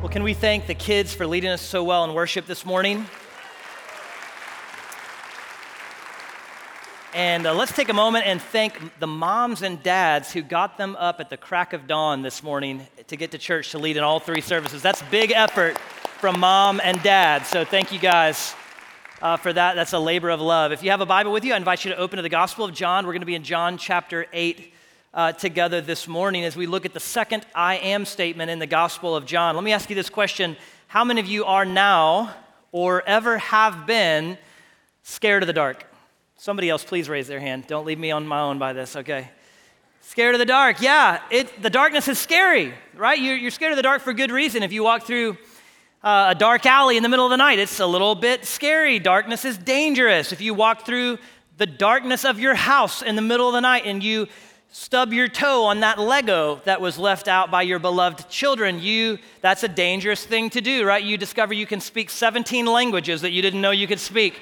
Well, can we thank the kids for leading us so well in worship this morning? And let's take a moment and thank the moms and dads who got them up at the crack of dawn this morning to get to church to lead in all three services. That's a big effort from mom and dad. So thank you guys for that. That's a labor of love. If you have a Bible with you, I invite you to open to the Gospel of John. We're going to be in John chapter 8 together this morning as we look at the second I am statement in the Gospel of John. Let me ask you this question. How many of you are now or ever have been scared of the dark? Somebody else, please raise their hand. Don't leave me on my own by this, okay? Scared of the dark, yeah. The darkness is scary, right? You're scared of the dark for good reason. If you walk through a dark alley in the middle of the night, it's a little bit scary. Darkness is dangerous. If you walk through the darkness of your house in the middle of the night and you stub your toe on that Lego that was left out by your beloved children, that's a dangerous thing to do, right? You discover you can speak 17 languages that you didn't know you could speak.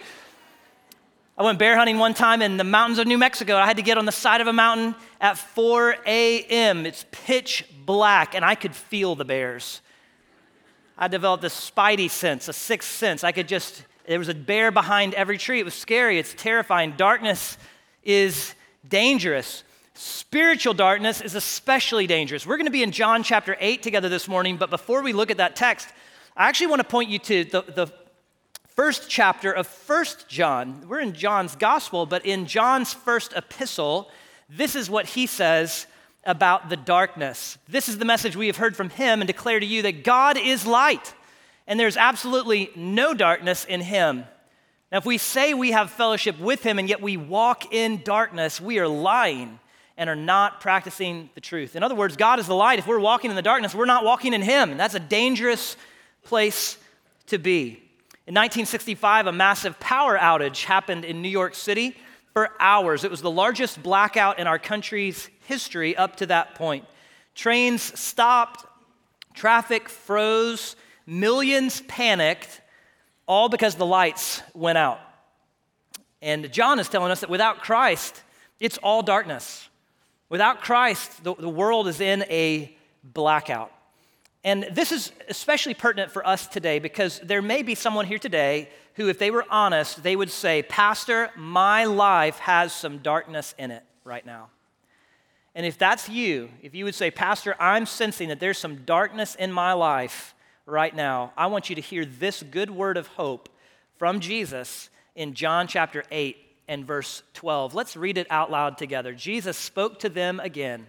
I went bear hunting one time in the mountains of New Mexico. I had to get on the side of a mountain at 4 a.m. It's pitch black, and I could feel the bears. I developed a spidey sense, a sixth sense. There was a bear behind every tree. It was scary. It's terrifying. Darkness is dangerous. Spiritual darkness is especially dangerous. We're going to be in John chapter 8 together this morning, but before we look at that text, I actually want to point you to the first chapter of 1 John. We're in John's gospel, but in John's first epistle, this is what he says about the darkness. This is the message we have heard from him and declare to you that God is light, and there's absolutely no darkness in him. Now, if we say we have fellowship with him and yet we walk in darkness, we are lying and are not practicing the truth. In other words, God is the light. If we're walking in the darkness, we're not walking in him. And that's a dangerous place to be. In 1965, a massive power outage happened in New York City for hours. It was the largest blackout in our country's history up to that point. Trains stopped, traffic froze, millions panicked, all because the lights went out. And John is telling us that without Christ, it's all darkness. Without Christ, the world is in a blackout. And this is especially pertinent for us today because there may be someone here today who, if they were honest, they would say, Pastor, my life has some darkness in it right now. And if that's you, if you would say, Pastor, I'm sensing that there's some darkness in my life right now, I want you to hear this good word of hope from Jesus in John chapter 8 and verse 12. Let's read it out loud together. Jesus spoke to them again.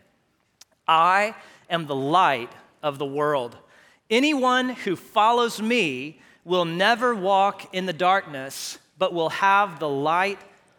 I am the light of the world. Anyone who follows me will never walk in the darkness, but will have the light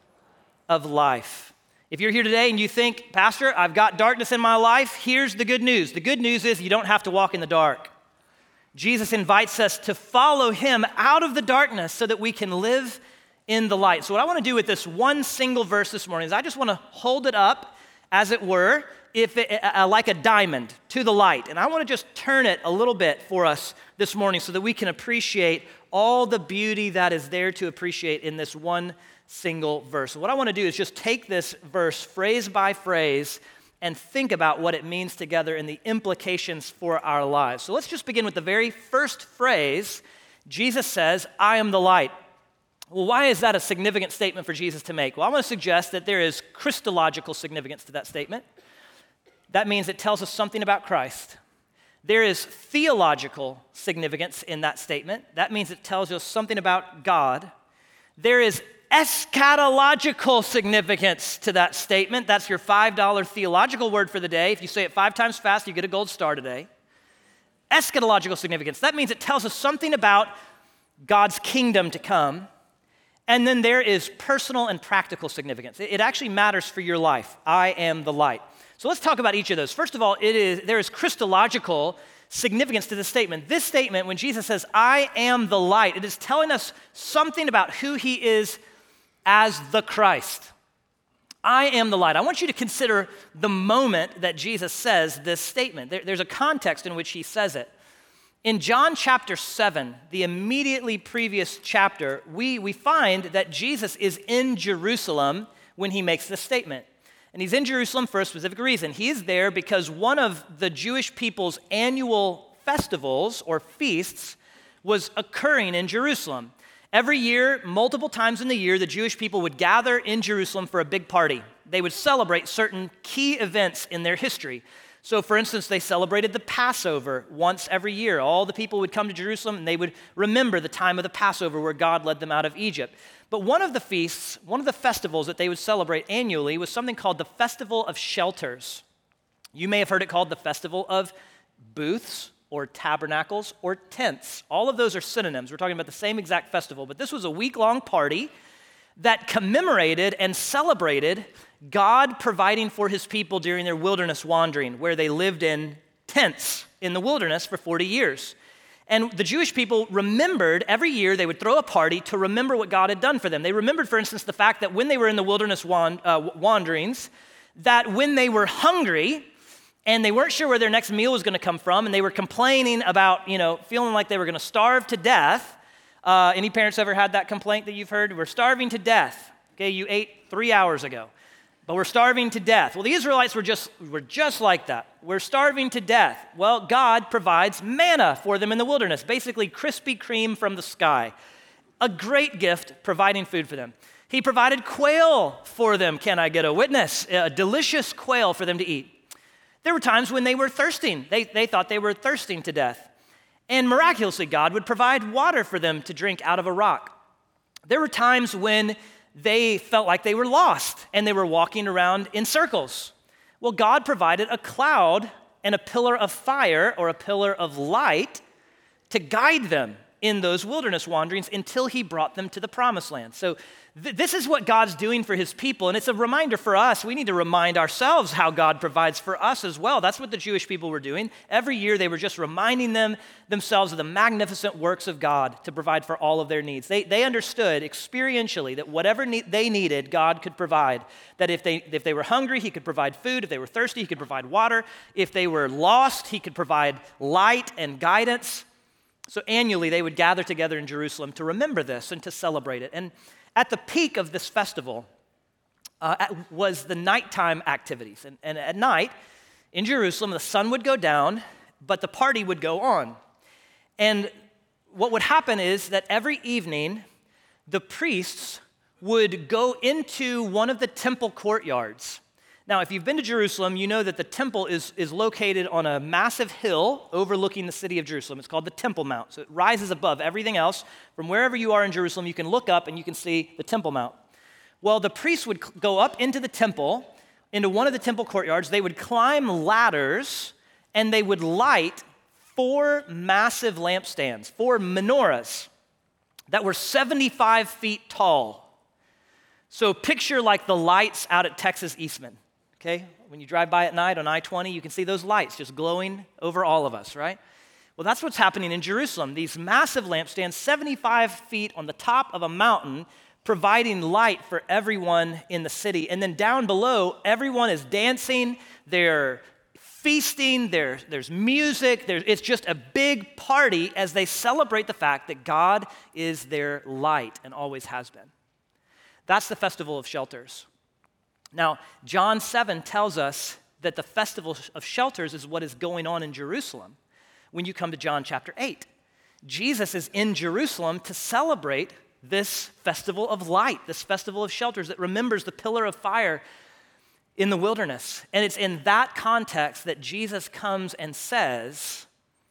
of life. If you're here today and you think, Pastor, I've got darkness in my life, here's the good news. The good news is you don't have to walk in the dark. Jesus invites us to follow him out of the darkness so that we can live in the light. So what I want to do with this one single verse this morning is I just want to hold it up, as it were, like a diamond to the light. And I want to just turn it a little bit for us this morning so that we can appreciate all the beauty that is there to appreciate in this one single verse. So what I want to do is just take this verse phrase by phrase and think about what it means together and the implications for our lives. So let's just begin with the very first phrase. Jesus says, I am the light. Well, why is that a significant statement for Jesus to make? Well, I want to suggest that there is Christological significance to that statement. That means it tells us something about Christ. There is theological significance in that statement. That means it tells us something about God. There is eschatological significance to that statement. That's your $5 theological word for the day. If you say it 5 times fast, you get a gold star today. Eschatological significance. That means it tells us something about God's kingdom to come. And then there is personal and practical significance. It actually matters for your life. I am the light. So let's talk about each of those. First of all, there is Christological significance to this statement. This statement, when Jesus says, I am the light, it is telling us something about who he is as the Christ. I am the light. I want you to consider the moment that Jesus says this statement. There's a context in which he says it. In John chapter 7, the immediately previous chapter, we find that Jesus is in Jerusalem when he makes this statement. And he's in Jerusalem for a specific reason. He is there because one of the Jewish people's annual festivals or feasts was occurring in Jerusalem. Every year, multiple times in the year, the Jewish people would gather in Jerusalem for a big party. They would celebrate certain key events in their history. So, for instance, they celebrated the Passover once every year. All the people would come to Jerusalem and they would remember the time of the Passover where God led them out of Egypt. But one of the feasts, one of the festivals that they would celebrate annually was something called the Festival of Shelters. You may have heard it called the Festival of Booths or Tabernacles or Tents. All of those are synonyms. We're talking about the same exact festival, but this was a week-long party that commemorated and celebrated God providing for his people during their wilderness wandering, where they lived in tents in the wilderness for 40 years. And the Jewish people remembered every year they would throw a party to remember what God had done for them. They remembered, for instance, the fact that when they were in the wilderness wanderings, that when they were hungry and they weren't sure where their next meal was going to come from, and they were complaining about, feeling like they were going to starve to death. Any parents ever had that complaint that you've heard? We're starving to death. Okay, you ate 3 hours ago, but we're starving to death. Well, the Israelites were just like that. We're starving to death. Well, God provides manna for them in the wilderness, basically Krispy Kreme from the sky. A great gift providing food for them. He provided quail for them. Can I get a witness? A delicious quail for them to eat. There were times when they were thirsting. They thought they were thirsting to death. And miraculously, God would provide water for them to drink out of a rock. There were times when they felt like they were lost and they were walking around in circles. Well, God provided a cloud and a pillar of fire or a pillar of light to guide them in those wilderness wanderings until he brought them to the promised land. So this is what God's doing for his people, and it's a reminder for us. We need to remind ourselves how God provides for us as well. That's what the Jewish people were doing. Every year they were just reminding themselves of the magnificent works of God to provide for all of their needs. They understood experientially that whatever they needed, God could provide. That if they were hungry, he could provide food. If they were thirsty, he could provide water. If they were lost, he could provide light and guidance. So annually they would gather together in Jerusalem to remember this and to celebrate it. And at the peak of this festival was the nighttime activities. And at night in Jerusalem, the sun would go down, but the party would go on. And what would happen is that every evening, the priests would go into one of the temple courtyards. Now, if you've been to Jerusalem, you know that the temple is located on a massive hill overlooking the city of Jerusalem. It's called the Temple Mount. So it rises above everything else. From wherever you are in Jerusalem, you can look up and you can see the Temple Mount. Well, the priests would go up into the temple, into one of the temple courtyards. They would climb ladders and they would light 4 massive lampstands, 4 menorahs that were 75 feet tall. So picture like the lights out at Texas Eastman. Okay, when you drive by at night on I-20, you can see those lights just glowing over all of us, right? Well, that's what's happening in Jerusalem. These massive lampstands, 75 feet on the top of a mountain, providing light for everyone in the city. And then down below, everyone is dancing, they're feasting, there's music, it's just a big party as they celebrate the fact that God is their light and always has been. That's the Festival of Shelters. Now, John 7 tells us that the Festival of Shelters is what is going on in Jerusalem when you come to John chapter 8. Jesus is in Jerusalem to celebrate this Festival of Light, this Festival of Shelters that remembers the pillar of fire in the wilderness. And it's in that context that Jesus comes and says,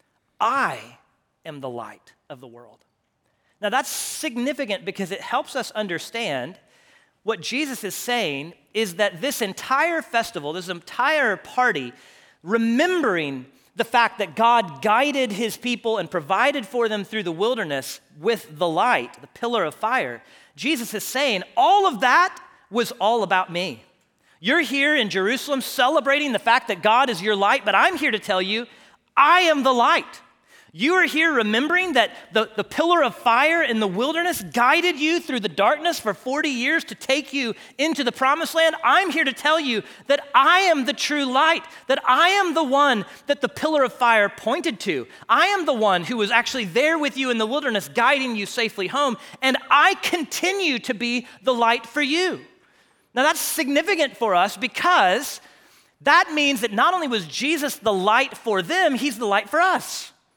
I am the light of the world. Now, that's significant because it helps us understand what Jesus is saying is that this entire festival, this entire party, remembering the fact that God guided his people and provided for them through the wilderness with the light, the pillar of fire, Jesus is saying all of that was all about me. You're here in Jerusalem celebrating the fact that God is your light, but I'm here to tell you, I am the light. You are here remembering that the pillar of fire in the wilderness guided you through the darkness for 40 years to take you into the promised land. I'm here to tell you that I am the true light, that I am the one that the pillar of fire pointed to. I am the one who was actually there with you in the wilderness, guiding you safely home, and I continue to be the light for you. Now that's significant for us because that means that not only was Jesus the light for them, he's the light for us.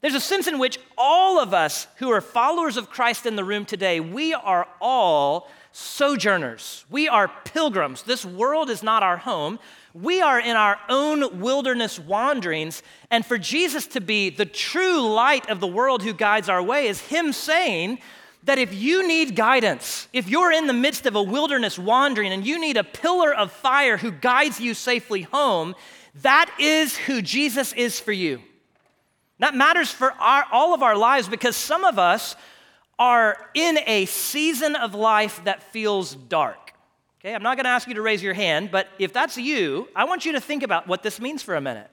There's a sense in which all of us who are followers of Christ in the room today, we are all sojourners. We are pilgrims. This world is not our home. We are in our own wilderness wanderings. And for Jesus to be the true light of the world who guides our way is him saying that if you need guidance, if you're in the midst of a wilderness wandering and you need a pillar of fire who guides you safely home, that is who Jesus is for you. That matters for all of our lives because some of us are in a season of life that feels dark. Okay, I'm not going to ask you to raise your hand, but if that's you, I want you to think about what this means for a minute.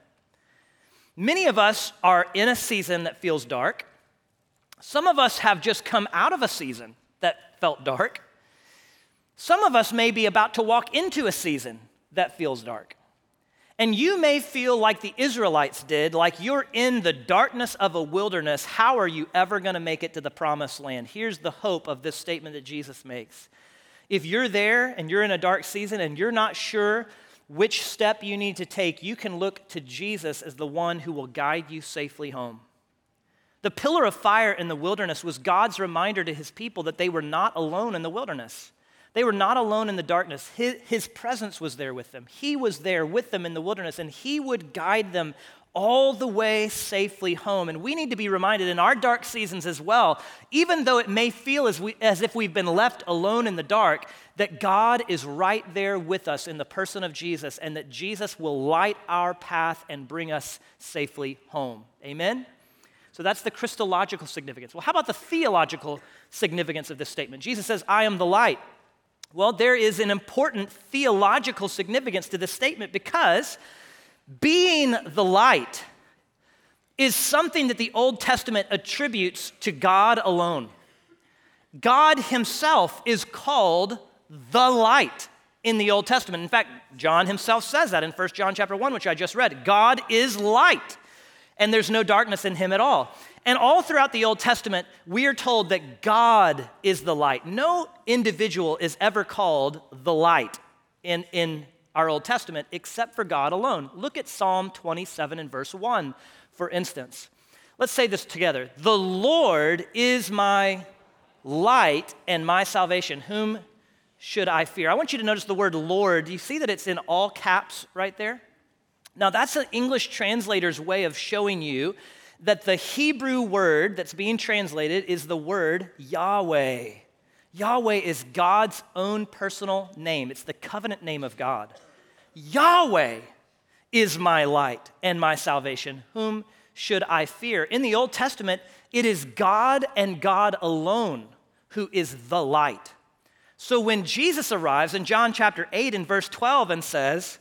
Many of us are in a season that feels dark. Some of us have just come out of a season that felt dark. Some of us may be about to walk into a season that feels dark. And you may feel like the Israelites did, like you're in the darkness of a wilderness. How are you ever going to make it to the promised land? Here's the hope of this statement that Jesus makes. If you're there and you're in a dark season and you're not sure which step you need to take, you can look to Jesus as the one who will guide you safely home. The pillar of fire in the wilderness was God's reminder to his people that they were not alone in the wilderness. They were not alone in the darkness. His presence was there with them. He was there with them in the wilderness, and he would guide them all the way safely home. And we need to be reminded in our dark seasons as well, even though it may feel as if we've been left alone in the dark, that God is right there with us in the person of Jesus, and that Jesus will light our path and bring us safely home. Amen? So that's the Christological significance. Well, how about the theological significance of this statement? Jesus says, I am the light. Well, there is an important theological significance to this statement because being the light is something that the Old Testament attributes to God alone. God himself is called the light in the Old Testament. In fact, John himself says that in 1 John chapter 1, which I just read. God is light, and there's no darkness in him at all. And all throughout the Old Testament, we are told that God is the light. No individual is ever called the light in our Old Testament except for God alone. Look at Psalm 27 and verse 1, for instance. Let's say this together. The Lord is my light and my salvation. Whom should I fear? I want you to notice the word Lord. Do you see that it's in all caps right there? Now, that's an English translator's way of showing you that the Hebrew word that's being translated is the word Yahweh. Yahweh is God's own personal name. It's the covenant name of God. Yahweh is my light and my salvation. Whom should I fear? In the Old Testament, it is God and God alone who is the light. So when Jesus arrives in John chapter 8 and verse 12 and says,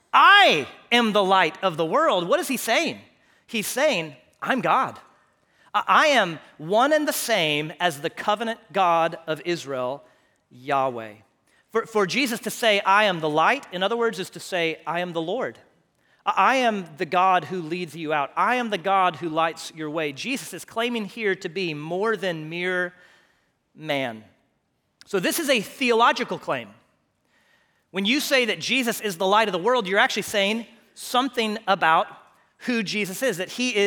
I am the light of the world, what is he saying? He's saying, I'm God. I am one and the same as the covenant God of Israel, Yahweh. For Jesus to say, I am the light, in other words, is to say, I am the Lord. I am the God who leads you out. I am the God who lights your way. Jesus is claiming here to be more than mere man. So this is a theological claim. When you say that Jesus is the light of the world, you're actually saying something about who Jesus is, that he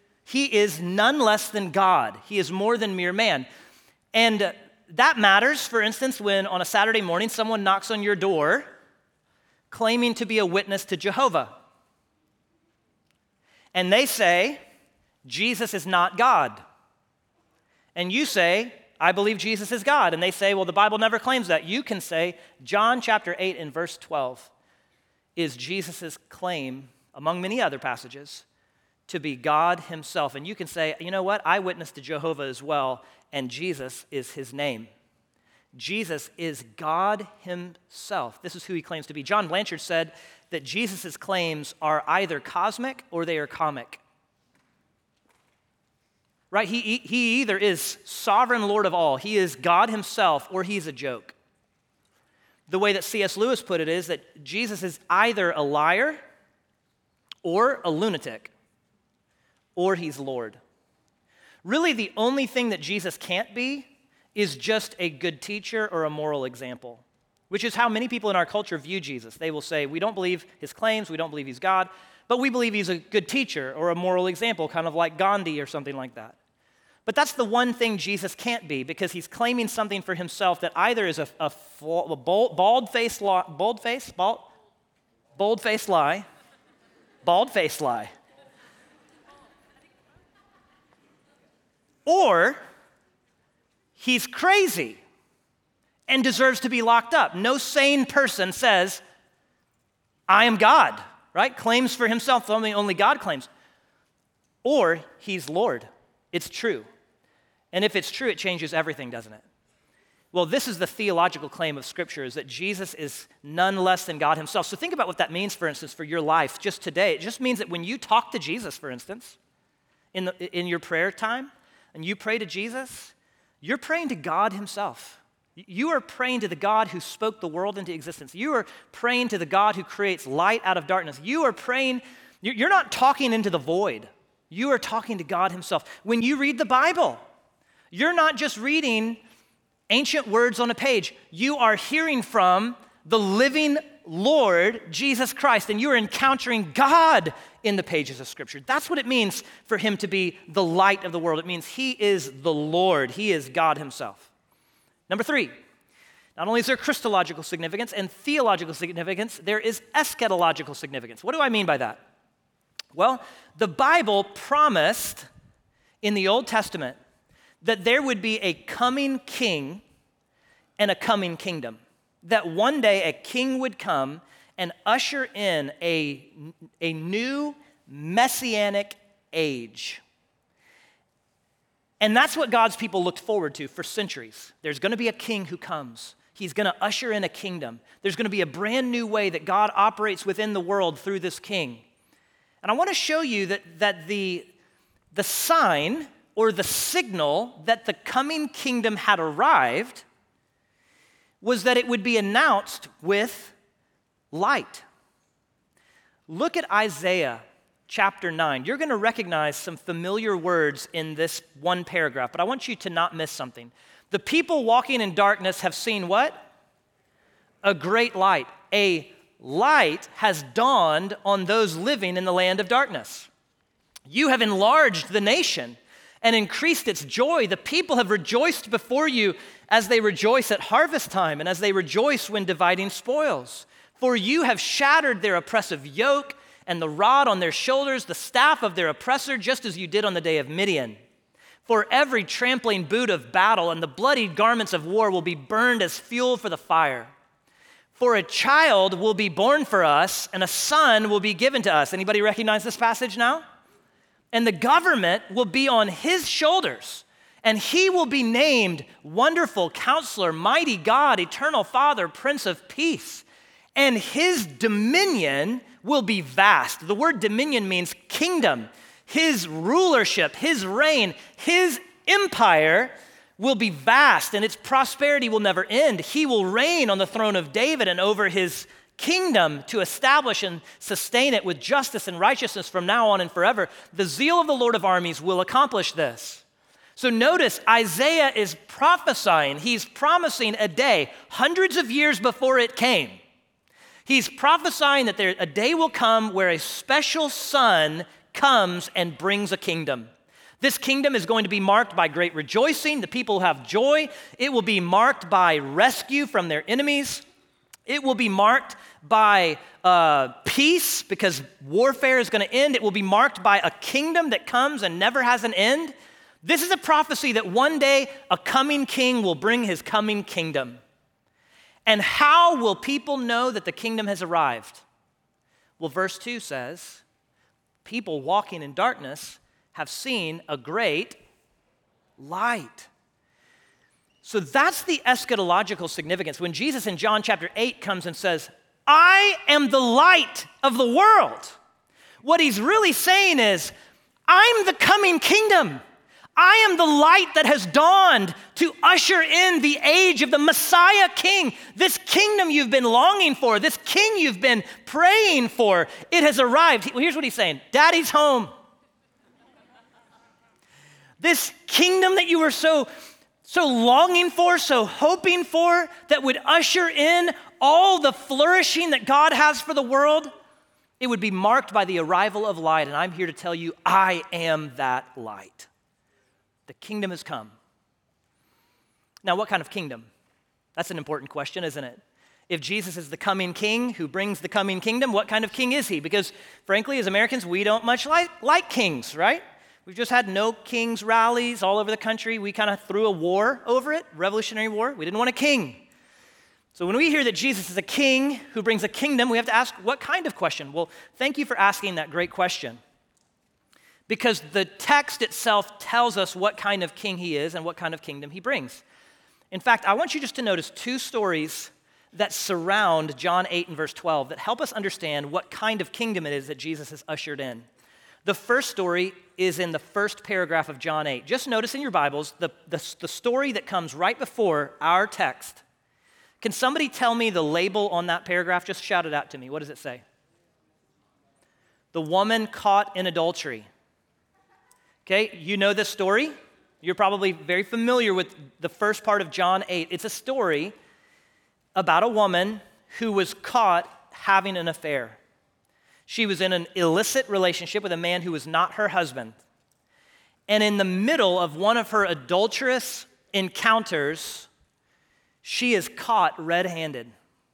is none less than God. He is more than mere man. And that matters, for instance, when on a Saturday morning someone knocks on your door claiming to be a witness to Jehovah. And they say, Jesus is not God. And you say, I believe Jesus is God. And they say, well, the Bible never claims that. You can say, John chapter 8 and verse 12 is Jesus' claim, among many other passages, to be God himself. And you can say, you know what? I witness to Jehovah as well, and Jesus is his name. Jesus is God himself. This is who he claims to be. John Blanchard said that Jesus' claims are either cosmic or they are comic. Right? He either is sovereign Lord of all, he is God himself, or he's a joke. The way that C.S. Lewis put it is that Jesus is either a liar or a lunatic, or he's Lord. Really, the only thing that Jesus can't be is just a good teacher or a moral example, which is how many people in our culture view Jesus. They will say, we don't believe his claims, we don't believe he's God, but we believe he's a good teacher or a moral example, kind of like Gandhi or something like that. But that's the one thing Jesus can't be, because he's claiming something for himself that either is a bald-faced lie, or he's crazy and deserves to be locked up. No sane person says, I am God, right? Claims for himself something only God claims. Or he's Lord. It's true. And if it's true, it changes everything, doesn't it? Well, this is the theological claim of Scripture, is that Jesus is none less than God himself. So think about what that means, for instance, for your life just today. It just means that when you talk to Jesus, for instance, in your prayer time, and you pray to Jesus, you're praying to God himself. You are praying to the God who spoke the world into existence. You are praying to the God who creates light out of darkness. You are praying, you're not talking into the void. You are talking to God himself. When you read the Bible, you're not just reading ancient words on a page. You are hearing from the living Lord, Jesus Christ, and you are encountering God in the pages of Scripture. That's what it means for him to be the light of the world. It means he is the Lord. He is God himself. Number 3, not only is there Christological significance and theological significance, there is eschatological significance. What do I mean by that? Well, the Bible promised in the Old Testament that there would be a coming king and a coming kingdom. That one day a king would come and usher in a new messianic age. And that's what God's people looked forward to for centuries. There's going to be a king who comes. He's going to usher in a kingdom. There's going to be a brand new way that God operates within the world through this king. And I want to show you that the sign or the signal that the coming kingdom had arrived was that it would be announced with light. Look at Isaiah chapter 9. You're going to recognize some familiar words in this one paragraph, but I want you to not miss something. The people walking in darkness have seen what? A great light. A light has dawned on those living in the land of darkness. You have enlarged the nation and increased its joy. The people have rejoiced before you as they rejoice at harvest time and as they rejoice when dividing spoils. For you have shattered their oppressive yoke and the rod on their shoulders, the staff of their oppressor, just as you did on the day of Midian. For every trampling boot of battle and the bloody garments of war will be burned as fuel for the fire. For a child will be born for us, and a son will be given to us. Anybody recognize this passage now? And the government will be on his shoulders, and he will be named Wonderful Counselor, Mighty God, Eternal Father, Prince of Peace. And his dominion will be vast. The word dominion means kingdom. His rulership, his reign, his empire will be vast, and its prosperity will never end. He will reign on the throne of David and over his kingdom to establish and sustain it with justice and righteousness from now on and forever. The zeal of the Lord of armies will accomplish this. So notice, Isaiah is prophesying. He's promising a day hundreds of years before it came. He's prophesying that a day will come where a special son comes and brings a kingdom. This kingdom is going to be marked by great rejoicing. The people will have joy. It will be marked by rescue from their enemies. It will be marked by peace because warfare is going to end. It will be marked by a kingdom that comes and never has an end. This is a prophecy that one day a coming king will bring his coming kingdom. And how will people know that the kingdom has arrived? Well, verse 2 says, people walking in darkness have seen a great light. So that's the eschatological significance. When Jesus in John chapter 8 comes and says, I am the light of the world, what he's really saying is, I'm the coming kingdom. I am the light that has dawned to usher in the age of the Messiah King. This kingdom you've been longing for, this king you've been praying for, it has arrived. Here's what he's saying, Daddy's home. This kingdom that you were so longing for, so hoping for, that would usher in all the flourishing that God has for the world, It would be marked by the arrival of light, and I'm here to tell you, I am that light. The kingdom has come. Now, what kind of kingdom? That's an important question, isn't it? If Jesus is the coming king who brings the coming kingdom, what kind of king is he? Because frankly, as Americans, we don't much like kings, right? We've just had no kings rallies all over the country. We kind of threw a war over it, Revolutionary War. We didn't want a king. So when we hear that Jesus is a king who brings a kingdom, we have to ask, what kind of question? Well, thank you for asking that great question. Because the text itself tells us what kind of king he is and what kind of kingdom he brings. In fact, I want you just to notice two stories that surround John 8 and verse 12 that help us understand what kind of kingdom it is that Jesus has ushered in. The first story is in the first paragraph of John 8. Just notice in your Bibles the story that comes right before our text. Can somebody tell me the label on that paragraph? Just shout it out to me. What does it say? The woman caught in adultery. Okay, you know this story. You're probably very familiar with the first part of John 8. It's a story about a woman who was caught having an affair. She was in an illicit relationship with a man who was not her husband. And in the middle of one of her adulterous encounters, she is caught red-handed.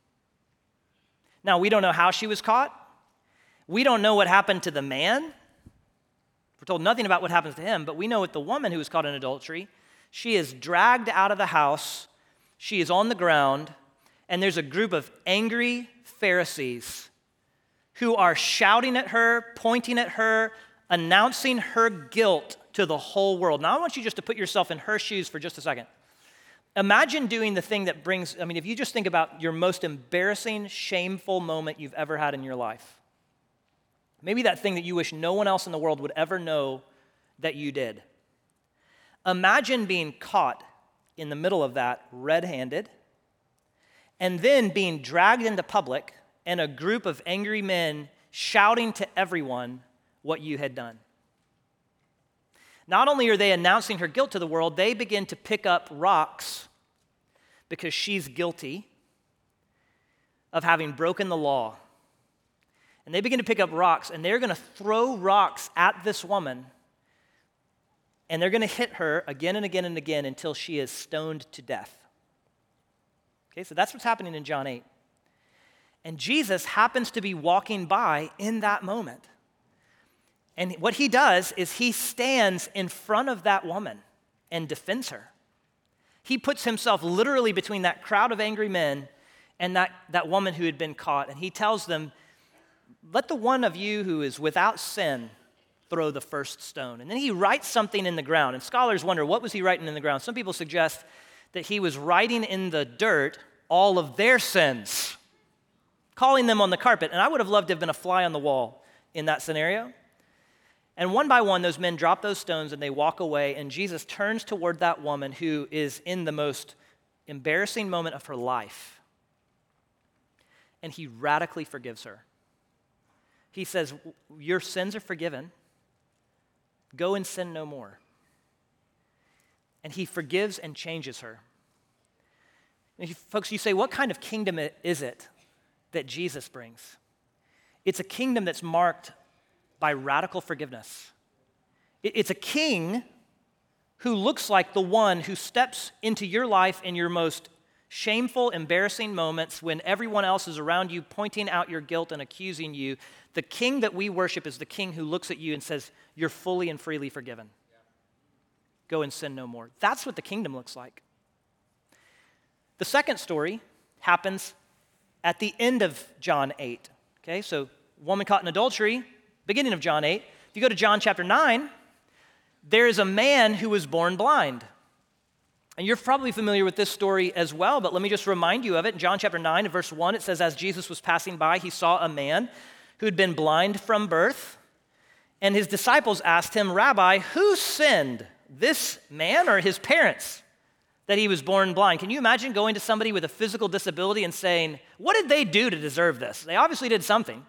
Now, we don't know how she was caught. We don't know what happened to the man. We're told nothing about what happens to him, but we know with the woman who was caught in adultery, she is dragged out of the house, she is on the ground, and there's a group of angry Pharisees who are shouting at her, pointing at her, announcing her guilt to the whole world. Now, I want you just to put yourself in her shoes for just a second. Imagine doing the thing that brings, if you just think about your most embarrassing, shameful moment you've ever had in your life. Maybe that thing that you wish no one else in the world would ever know that you did. Imagine being caught in the middle of that red-handed, and then being dragged into public and a group of angry men shouting to everyone what you had done. Not only are they announcing her guilt to the world, they begin to pick up rocks because she's guilty of having broken the law. And they begin to pick up rocks, and they're going to throw rocks at this woman, and they're going to hit her again and again and again until she is stoned to death. Okay, so that's what's happening in John 8. And Jesus happens to be walking by in that moment. And what he does is he stands in front of that woman and defends her. He puts himself literally between that crowd of angry men and that woman who had been caught. And he tells them, let the one of you who is without sin throw the first stone. And then he writes something in the ground. And scholars wonder, what was he writing in the ground? Some people suggest that he was writing in the dirt all of their sins, calling them on the carpet. And I would have loved to have been a fly on the wall in that scenario. And one by one, those men drop those stones and they walk away, and Jesus turns toward that woman who is in the most embarrassing moment of her life. And he radically forgives her. He says, your sins are forgiven. Go and sin no more. And he forgives and changes her. And folks, you say, what kind of kingdom is it that Jesus brings? It's a kingdom that's marked by radical forgiveness. It's a king who looks like the one who steps into your life in your most shameful, embarrassing moments when everyone else is around you pointing out your guilt and accusing you. The king that we worship is the king who looks at you and says, you're fully and freely forgiven. Go and sin no more. That's what the kingdom looks like. The second story happens at the end of John 8. Okay, so woman caught in adultery, beginning of John 8. If you go to John chapter 9, there is a man who was born blind. And you're probably familiar with this story as well, but let me just remind you of it. In John chapter 9, verse 1, it says, as Jesus was passing by, he saw a man who had been blind from birth. And his disciples asked him, Rabbi, who sinned, this man or his parents, that he was born blind? Can you imagine going to somebody with a physical disability and saying, what did they do to deserve this? They obviously did something.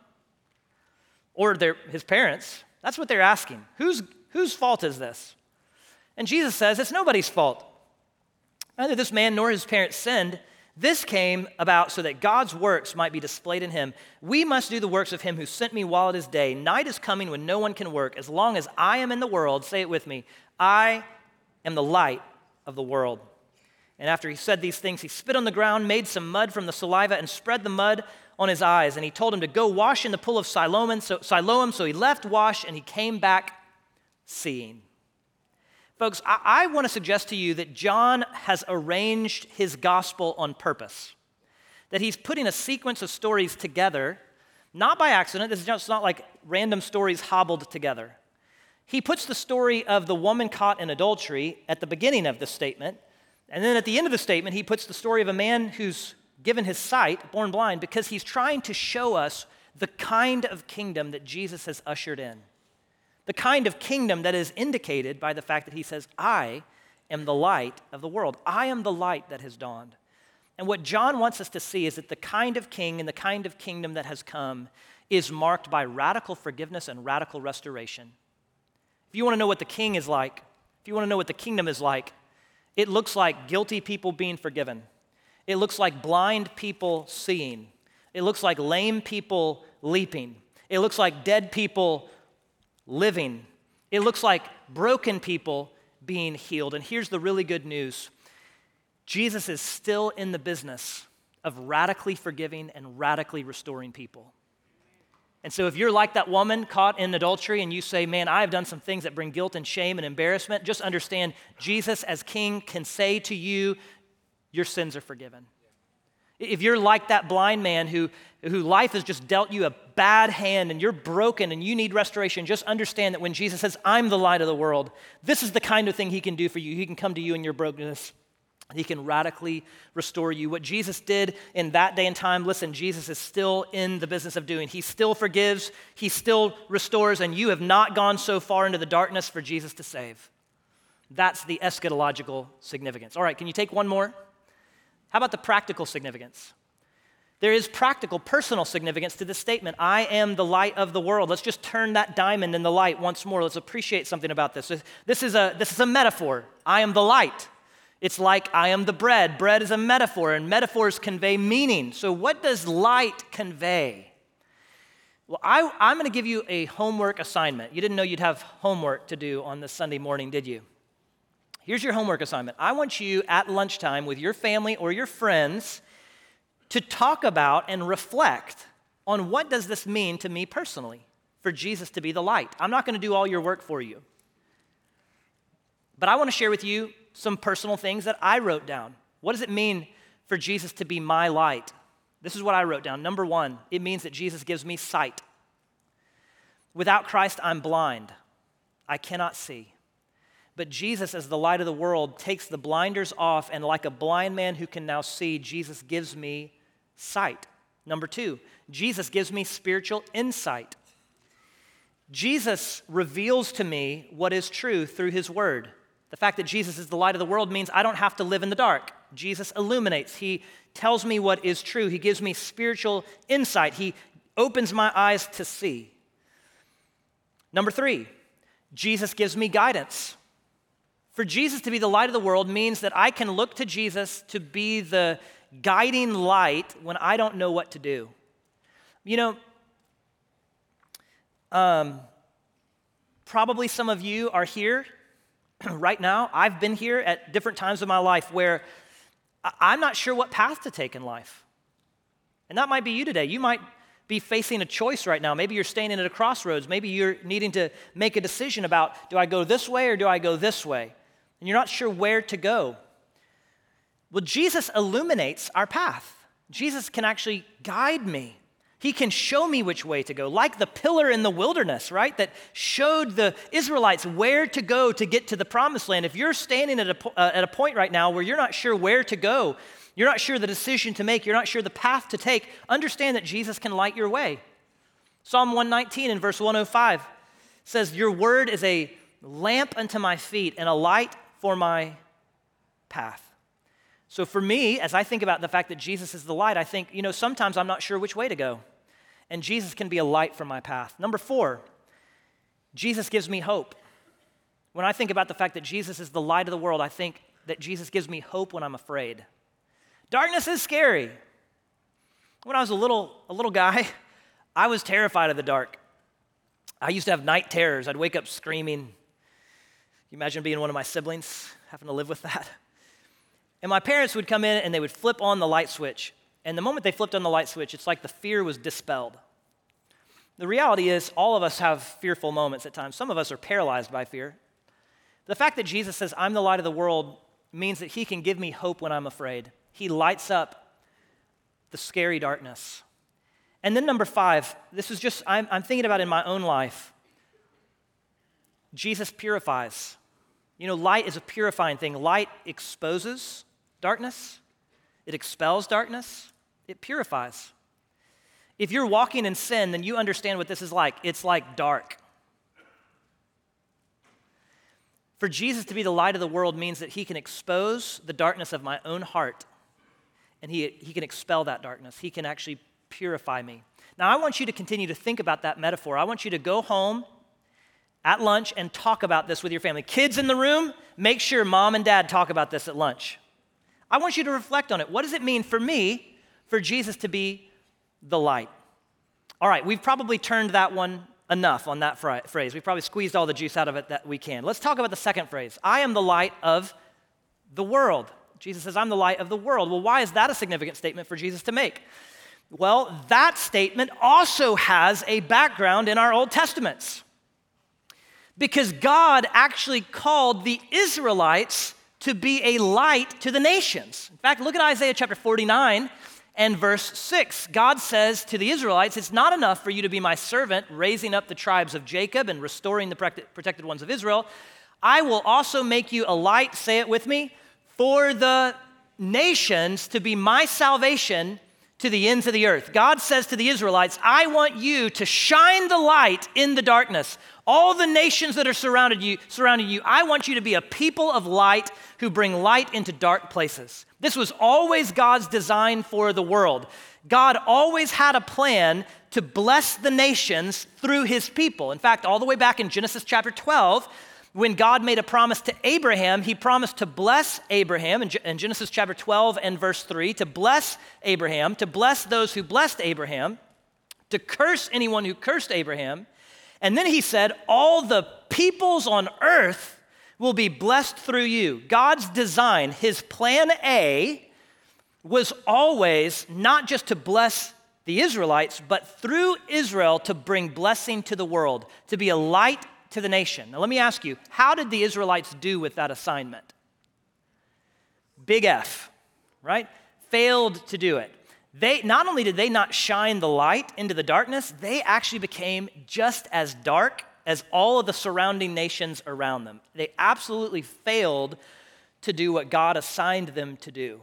Or his parents. That's what they're asking. Whose fault is this? And Jesus says, it's nobody's fault. Neither this man nor his parents sinned. This came about so that God's works might be displayed in him. We must do the works of him who sent me while it is day. Night is coming when no one can work. As long as I am in the world, say it with me, I am the light of the world. And after he said these things, he spit on the ground, made some mud from the saliva, and spread the mud on his eyes. And he told him to go wash in the pool of Siloam. So he left, washed, and he came back seeing. Folks, I want to suggest to you that John has arranged his gospel on purpose, that he's putting a sequence of stories together, not by accident. This is just not like random stories hobbled together. He puts the story of the woman caught in adultery at the beginning of the statement, and then at the end of the statement, he puts the story of a man who's given his sight, born blind, because he's trying to show us the kind of kingdom that Jesus has ushered in. The kind of kingdom that is indicated by the fact that he says, I am the light of the world. I am the light that has dawned. And what John wants us to see is that the kind of king and the kind of kingdom that has come is marked by radical forgiveness and radical restoration. If you want to know what the king is like, if you want to know what the kingdom is like, it looks like guilty people being forgiven. It looks like blind people seeing. It looks like lame people leaping. It looks like dead people living. It looks like broken people being healed. And here's the really good news. Jesus is still in the business of radically forgiving and radically restoring people. And so if you're like that woman caught in adultery and you say, man, I've done some things that bring guilt and shame and embarrassment, just understand Jesus as king can say to you, your sins are forgiven. If you're like that blind man who life has just dealt you a bad hand and you're broken and you need restoration, just understand that when Jesus says, I'm the light of the world, this is the kind of thing he can do for you. He can come to you in your brokenness. He can radically restore you. What Jesus did in that day and time, listen, Jesus is still in the business of doing. He still forgives, he still restores, and you have not gone so far into the darkness for Jesus to save. That's the eschatological significance. All right, can you take one more? How about the practical significance? There is practical, personal significance to this statement. I am the light of the world. Let's just turn that diamond in the light once more. Let's appreciate something about this. This is a metaphor. I am the light. It's like I am the bread. Bread is a metaphor, and metaphors convey meaning. So what does light convey? Well, I'm going to give you a homework assignment. You didn't know you'd have homework to do on this Sunday morning, did you? Here's your homework assignment. I want you at lunchtime with your family or your friends to talk about and reflect on what does this mean to me personally for Jesus to be the light. I'm not going to do all your work for you. But I want to share with you some personal things that I wrote down. What does it mean for Jesus to be my light? This is what I wrote down. Number one, it means that Jesus gives me sight. Without Christ, I'm blind. I cannot see. But Jesus, as the light of the world, takes the blinders off, and like a blind man who can now see, Jesus gives me sight. Number two, Jesus gives me spiritual insight. Jesus reveals to me what is true through his word. The fact that Jesus is the light of the world means I don't have to live in the dark. Jesus illuminates. He tells me what is true. He gives me spiritual insight. He opens my eyes to see. Number three, Jesus gives me guidance. For Jesus to be the light of the world means that I can look to Jesus to be the guiding light when I don't know what to do. You know, probably some of you are here right now. I've been here at different times of my life where I'm not sure what path to take in life. And that might be you today. You might be facing a choice right now. Maybe you're standing at a crossroads. Maybe you're needing to make a decision about, do I go this way or do I go this way? And you're not sure where to go. Well, Jesus illuminates our path. Jesus can actually guide me. He can show me which way to go, like the pillar in the wilderness, right, that showed the Israelites where to go to get to the promised land. If you're standing at a point right now where you're not sure where to go, you're not sure the decision to make, you're not sure the path to take, understand that Jesus can light your way. Psalm 119 in verse 105 says, your word is a lamp unto my feet and a light for my path. So for me, as I think about the fact that Jesus is the light, I think, sometimes I'm not sure which way to go. And Jesus can be a light for my path. Number four, Jesus gives me hope. When I think about the fact that Jesus is the light of the world, I think that Jesus gives me hope when I'm afraid. Darkness is scary. When I was a little guy, I was terrified of the dark. I used to have night terrors. I'd wake up screaming. Can you imagine being one of my siblings, having to live with that? And my parents would come in and they would flip on the light switch. And the moment they flipped on the light switch, it's like the fear was dispelled. The reality is, all of us have fearful moments at times. Some of us are paralyzed by fear. The fact that Jesus says, I'm the light of the world, means that he can give me hope when I'm afraid. He lights up the scary darkness. And then number 5, this is just, I'm thinking about in my own life. Jesus purifies. You know, light is a purifying thing. Light exposes darkness. It expels darkness. It purifies. If you're walking in sin, then you understand what this is like. It's like dark. For Jesus to be the light of the world means that he can expose the darkness of my own heart, and he can expel that darkness. He can actually purify me. Now, I want you to continue to think about that metaphor. I want you to go home at lunch and talk about this with your family. Kids in the room, make sure mom and dad talk about this at lunch. I want you to reflect on it. What does it mean for me, for Jesus to be the light? All right, we've probably turned that one enough on that phrase. We've probably squeezed all the juice out of it that we can. Let's talk about the second phrase. I am the light of the world. Jesus says, I'm the light of the world. Well, why is that a significant statement for Jesus to make? Well, that statement also has a background in our Old Testaments. Because God actually called the Israelites to be a light to the nations. In fact, look at Isaiah chapter 49 and verse 6. God says to the Israelites, it's not enough for you to be my servant, raising up the tribes of Jacob and restoring the protected ones of Israel. I will also make you a light, say it with me, for the nations to be my salvation to the ends of the earth. God says to the Israelites, I want you to shine the light in the darkness. All the nations that are surrounding you, I want you to be a people of light who bring light into dark places. This was always God's design for the world. God always had a plan to bless the nations through his people. In fact, all the way back in Genesis chapter 12, when God made a promise to Abraham, he promised to bless Abraham in Genesis chapter 12 and verse 3, to bless Abraham, to bless those who blessed Abraham, to curse anyone who cursed Abraham. And then he said, all the peoples on earth will be blessed through you. God's design, his plan A, was always not just to bless the Israelites, but through Israel to bring blessing to the world, to be a light to the nation. Now let me ask you, how did the Israelites do with that assignment? Big F, right? Failed to do it. Not only did they not shine the light into the darkness, they actually became just as dark as all of the surrounding nations around them. They absolutely failed to do what God assigned them to do.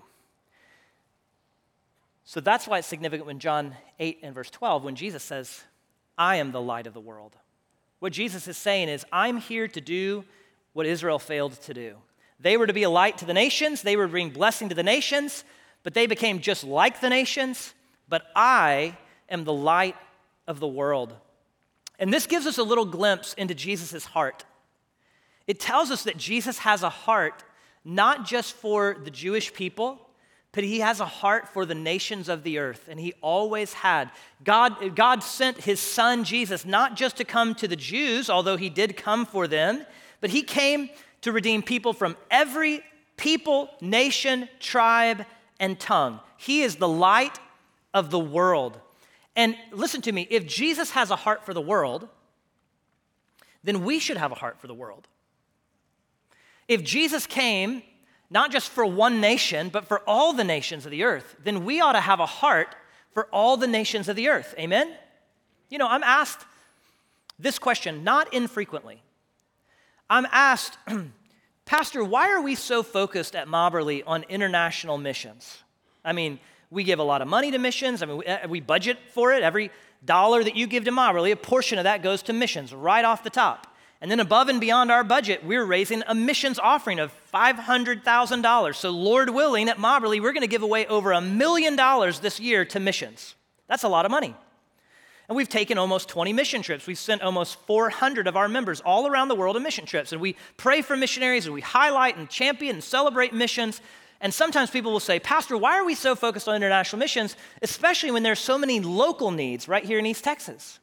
So that's why it's significant when John 8 and verse 12, when Jesus says, I am the light of the world. What Jesus is saying is, I'm here to do what Israel failed to do. They were to be a light to the nations. They were to bring blessing to the nations, but they became just like the nations. But I am the light of the world. And this gives us a little glimpse into Jesus' heart. It tells us that Jesus has a heart not just for the Jewish people, but he has a heart for the nations of the earth, and he always had. God sent his son Jesus not just to come to the Jews, although he did come for them, but he came to redeem people from every people, nation, tribe, and tongue. He is the light of the world. And listen to me, if Jesus has a heart for the world, then we should have a heart for the world. If Jesus came not just for one nation, but for all the nations of the earth, then we ought to have a heart for all the nations of the earth. Amen? You know, I'm asked this question not infrequently. I'm asked, Pastor, why are we so focused at Mobberly on international missions? I mean, we give a lot of money to missions. I mean, we budget for it. Every dollar that you give to Mobberly, a portion of that goes to missions right off the top. And then above and beyond our budget, we're raising a missions offering of $500,000. So Lord willing, at Mobberly, we're going to give away over $1 million this year to missions. That's a lot of money. And we've taken almost 20 mission trips. We've sent almost 400 of our members all around the world on mission trips. And we pray for missionaries, and we highlight and champion and celebrate missions. And sometimes people will say, Pastor, why are we so focused on international missions, especially when there's so many local needs right here in East Texas?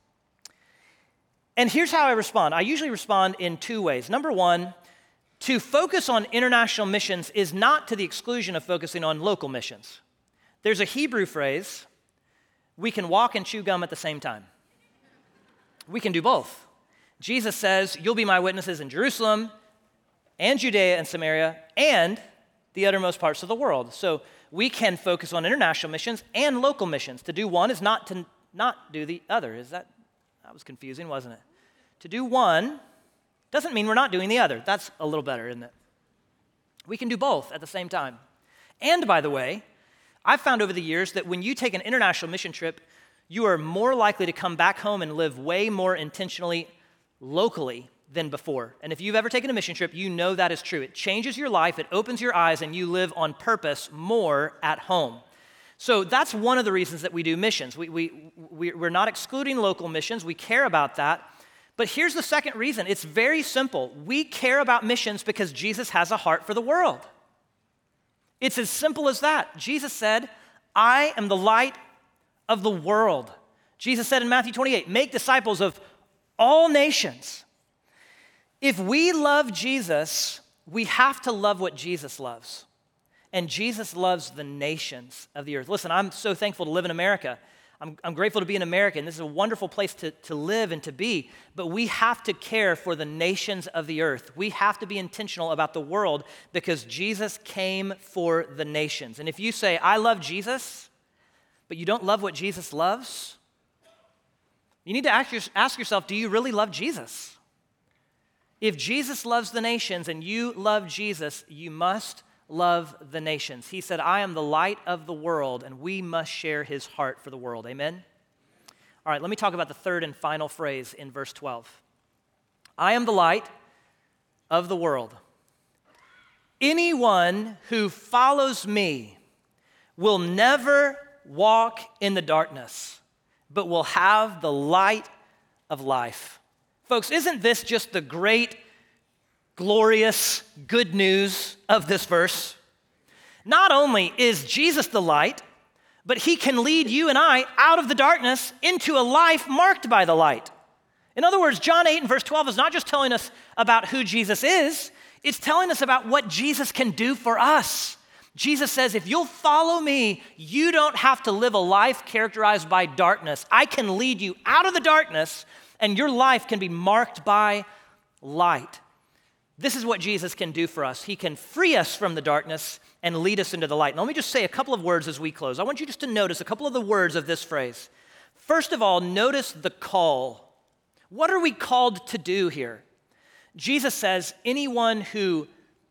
And here's how I respond. I usually respond in two ways. Number one, to focus on international missions is not to the exclusion of focusing on local missions. There's a Hebrew phrase, we can walk and chew gum at the same time. We can do both. Jesus says, you'll be my witnesses in Jerusalem and Judea and Samaria and the uttermost parts of the world. So we can focus on international missions and local missions. To do one is not to not do the other. That was confusing, wasn't it? To do one doesn't mean we're not doing the other. That's a little better, isn't it? We can do both at the same time. And by the way, I've found over the years that when you take an international mission trip, you are more likely to come back home and live way more intentionally locally than before. And if you've ever taken a mission trip, you know that is true. It changes your life, it opens your eyes, and you live on purpose more at home. So that's one of the reasons that we do missions. We're not excluding local missions. We care about that. But here's the second reason. It's very simple. We care about missions because Jesus has a heart for the world. It's as simple as that. Jesus said, I am the light of the world. Jesus said in Matthew 28, make disciples of all nations. If we love Jesus, we have to love what Jesus loves. And Jesus loves the nations of the earth. Listen, I'm so thankful to live in America. I'm grateful to be an American. This is a wonderful place to live and to be, but we have to care for the nations of the earth. We have to be intentional about the world because Jesus came for the nations. And if you say, I love Jesus, but you don't love what Jesus loves, you need to ask yourself, do you really love Jesus? If Jesus loves the nations and you love Jesus, you must love the nations. He said, I am the light of the world, and we must share his heart for the world. Amen? All right, let me talk about the third and final phrase in verse 12. I am the light of the world. Anyone who follows me will never walk in the darkness, but will have the light of life. Folks, isn't this just the great, glorious good news of this verse? Not only is Jesus the light, but he can lead you and I out of the darkness into a life marked by the light. In other words, John 8 and verse 12 is not just telling us about who Jesus is, it's telling us about what Jesus can do for us. Jesus says, if you'll follow me, you don't have to live a life characterized by darkness. I can lead you out of the darkness, and your life can be marked by light. This is what Jesus can do for us. He can free us from the darkness and lead us into the light. Now, let me just say a couple of words as we close. I want you just to notice a couple of the words of this phrase. First of all, notice the call. What are we called to do here? Jesus says, anyone who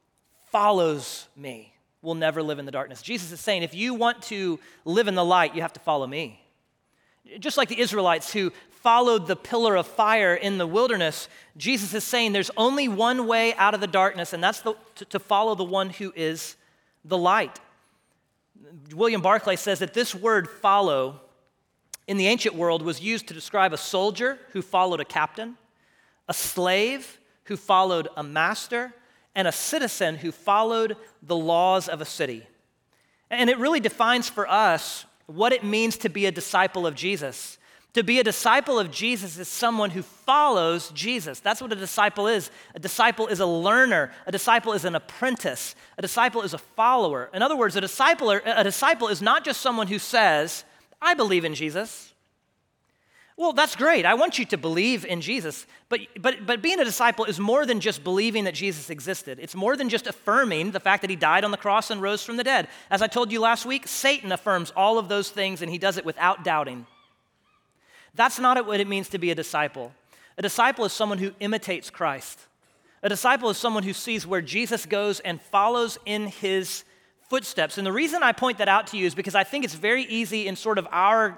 follows me will never live in the darkness. Jesus is saying, if you want to live in the light, you have to follow me. Just like the Israelites who followed the pillar of fire in the wilderness, Jesus is saying there's only one way out of the darkness, and that's to follow the one who is the light. William Barclay says that this word follow in the ancient world was used to describe a soldier who followed a captain, a slave who followed a master, and a citizen who followed the laws of a city. And it really defines for us what it means to be a disciple of Jesus. To be a disciple of Jesus is someone who follows Jesus. That's what a disciple is. A disciple is a learner. A disciple is an apprentice. A disciple is a follower. In other words, a disciple is not just someone who says, I believe in Jesus. Well, that's great. I want you to believe in Jesus. But being a disciple is more than just believing that Jesus existed. It's more than just affirming the fact that he died on the cross and rose from the dead. As I told you last week, Satan affirms all of those things, and he does it without doubting. That's not what it means to be a disciple. A disciple is someone who imitates Christ. A disciple is someone who sees where Jesus goes and follows in his footsteps. And the reason I point that out to you is because I think it's very easy in sort of our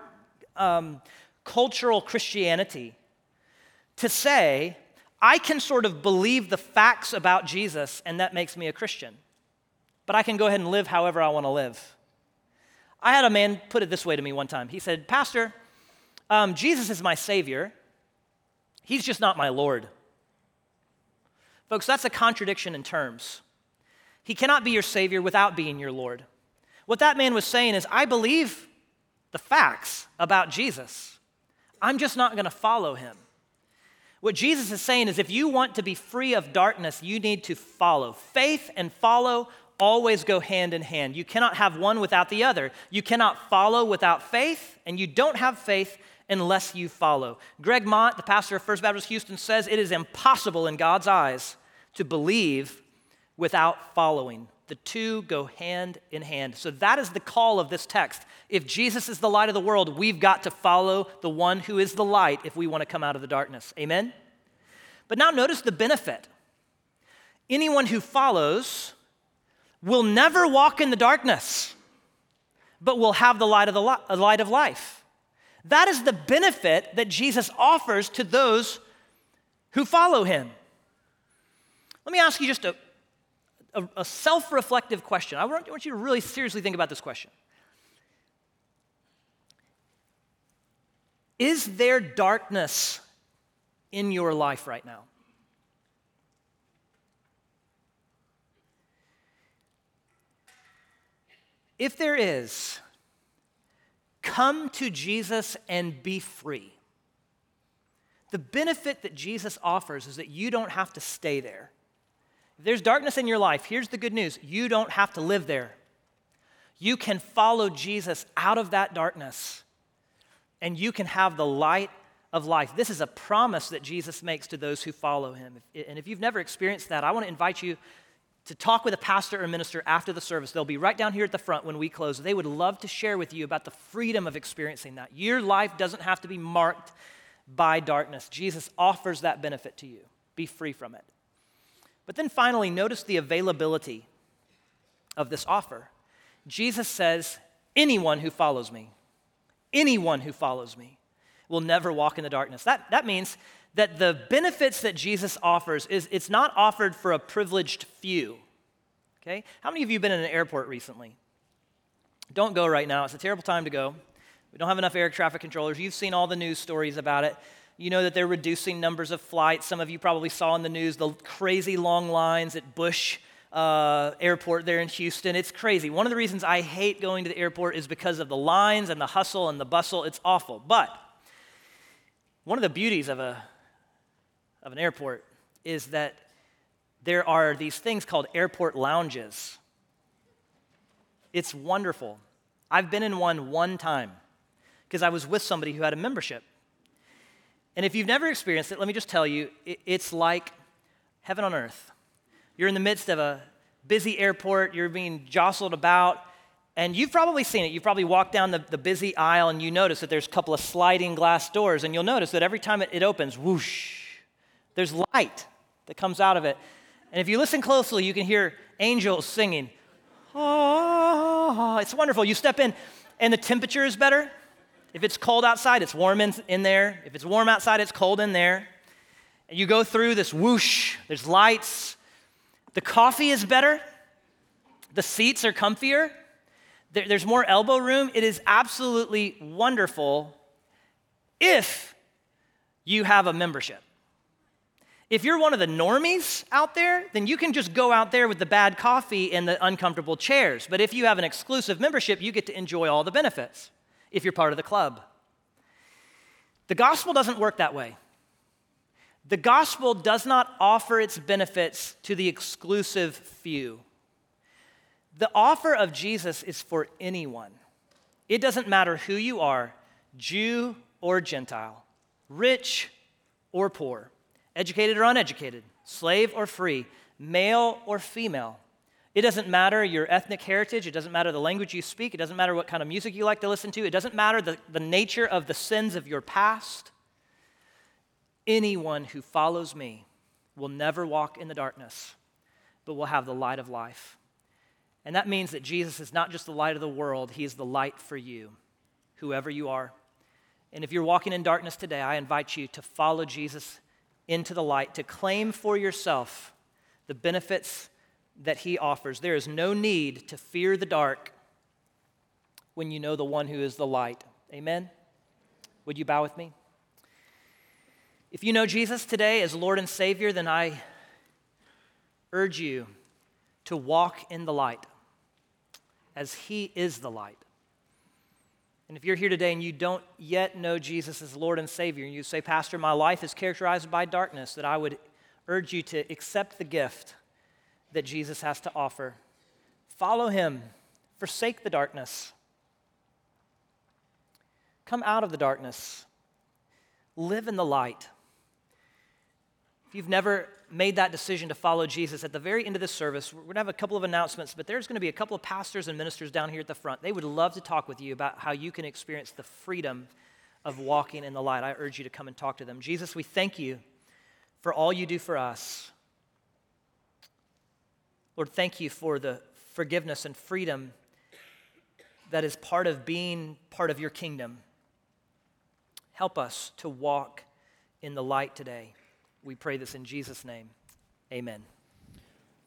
cultural Christianity to say, I can sort of believe the facts about Jesus and that makes me a Christian. But I can go ahead and live however I want to live. I had a man put it this way to me one time. He said, Pastor, Jesus is my Savior. He's just not my Lord. Folks, that's a contradiction in terms. He cannot be your Savior without being your Lord. What that man was saying is, I believe the facts about Jesus. I'm just not going to follow him. What Jesus is saying is, if you want to be free of darkness, you need to follow. Faith and follow always go hand in hand. You cannot have one without the other. You cannot follow without faith, and you don't have faith unless you follow. Greg Mott, the pastor of First Baptist Houston, says it is impossible in God's eyes to believe without following. The two go hand in hand. So that is the call of this text. If Jesus is the light of the world, we've got to follow the one who is the light if we want to come out of the darkness. Amen? But now notice the benefit. Anyone who follows will never walk in the darkness, but will have the light of life. That is the benefit that Jesus offers to those who follow him. Let me ask you just a self-reflective question. I want you to really seriously think about this question. Is there darkness in your life right now? If there is, come to Jesus and be free. The benefit that Jesus offers is that you don't have to stay there. If there's darkness in your life, here's the good news. You don't have to live there. You can follow Jesus out of that darkness, and you can have the light of life. This is a promise that Jesus makes to those who follow him. And if you've never experienced that, I want to invite you to talk with a pastor or minister after the service. They'll be right down here at the front when we close. They would love to share with you about the freedom of experiencing that. Your life doesn't have to be marked by darkness. Jesus offers that benefit to you. Be free from it. But then finally, notice the availability of this offer. Jesus says, anyone who follows me will never walk in the darkness. That means that the benefits that Jesus offers it's not offered for a privileged few. Okay? How many of you have been in an airport recently? Don't go right now. It's a terrible time to go. We don't have enough air traffic controllers. You've seen all the news stories about it. You know that they're reducing numbers of flights. Some of you probably saw in the news the crazy long lines at Bush Airport there in Houston. It's crazy. One of the reasons I hate going to the airport is because of the lines and the hustle and the bustle. It's awful. But one of the beauties of an airport is that there are these things called airport lounges. It's wonderful. I've been in one time because I was with somebody who had a membership. And if you've never experienced it, let me just tell you, it's like heaven on earth. You're in the midst of a busy airport, you're being jostled about, and you've probably seen it. You've probably walked down the busy aisle and you notice that there's a couple of sliding glass doors, and you'll notice that every time it opens, whoosh, there's light that comes out of it. And if you listen closely, you can hear angels singing. Oh, it's wonderful. You step in, and the temperature is better. If it's cold outside, it's warm in there. If it's warm outside, it's cold in there. And you go through this whoosh, there's lights. The coffee is better. The seats are comfier. There's more elbow room. It is absolutely wonderful if you have a membership. If you're one of the normies out there, then you can just go out there with the bad coffee and the uncomfortable chairs. But if you have an exclusive membership, you get to enjoy all the benefits if you're part of the club. The gospel doesn't work that way. The gospel does not offer its benefits to the exclusive few. The offer of Jesus is for anyone. It doesn't matter who you are, Jew or Gentile, rich or poor, educated or uneducated, slave or free, male or female. It doesn't matter your ethnic heritage. It doesn't matter the language you speak. It doesn't matter what kind of music you like to listen to. It doesn't matter the nature of the sins of your past. Anyone who follows me will never walk in the darkness, but will have the light of life. And that means that Jesus is not just the light of the world. He is the light for you, whoever you are. And if you're walking in darkness today, I invite you to follow Jesus into the light, to claim for yourself the benefits that he offers. There is no need to fear the dark when you know the one who is the light. Amen? Would you bow with me? If you know Jesus today as Lord and Savior, then I urge you to walk in the light as he is the light. And if you're here today and you don't yet know Jesus as Lord and Savior, and you say, Pastor, my life is characterized by darkness, that I would urge you to accept the gift that Jesus has to offer. Follow him. Forsake the darkness. Come out of the darkness. Live in the light. If you've never made that decision to follow Jesus, at the very end of this service, we're going to have a couple of announcements, but there's going to be a couple of pastors and ministers down here at the front. They would love to talk with you about how you can experience the freedom of walking in the light. I urge you to come and talk to them. Jesus, we thank you for all you do for us. Lord, thank you for the forgiveness and freedom that is part of being part of your kingdom. Help us to walk in the light today. We pray this in Jesus' name. Amen.